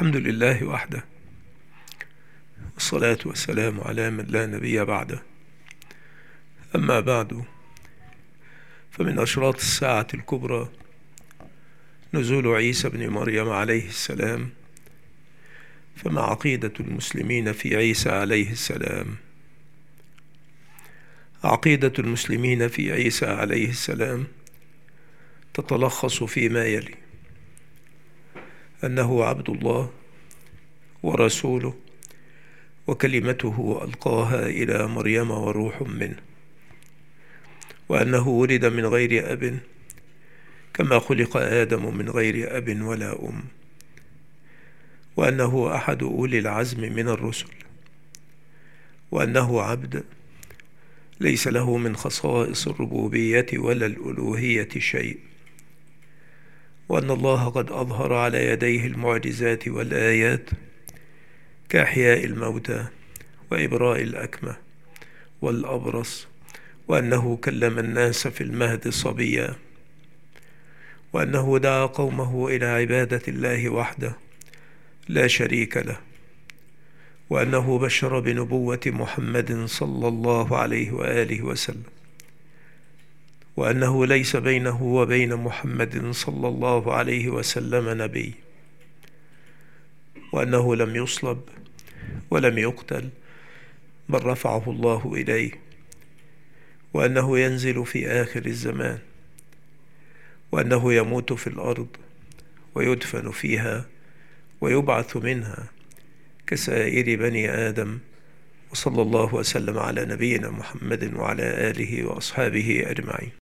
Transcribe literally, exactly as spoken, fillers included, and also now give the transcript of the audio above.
الحمد لله وحده، والصلاة والسلام على من لا نبي بعده. أما بعد، فمن أشراط الساعة الكبرى نزول عيسى بن مريم عليه السلام. فما عقيدة المسلمين في عيسى عليه السلام؟ عقيدة المسلمين في عيسى عليه السلام تتلخص فيما يلي: أنه عبد الله ورسوله، وكلمته ألقاها إلى مريم وروح منه، وأنه ولد من غير أب كما خلق آدم من غير أب ولا أم، وأنه أحد أولي العزم من الرسل، وأنه عبد ليس له من خصائص الربوبية ولا الألوهية شيء، وأن الله قد أظهر على يديه المعجزات والآيات كإحياء الموتى وإبراء الأكمة والأبرص، وأنه كلم الناس في المهد صبيا، وأنه دعا قومه إلى عبادة الله وحده لا شريك له، وأنه بشر بنبوة محمد صلى الله عليه وآله وسلم، وأنه ليس بينه وبين محمد صلى الله عليه وسلم نبي، وأنه لم يصلب ولم يقتل بل رفعه الله إليه، وأنه ينزل في آخر الزمان، وأنه يموت في الأرض ويدفن فيها ويبعث منها كسائر بني آدم. وصلى الله وسلم على نبينا محمد وعلى آله وأصحابه أجمعين.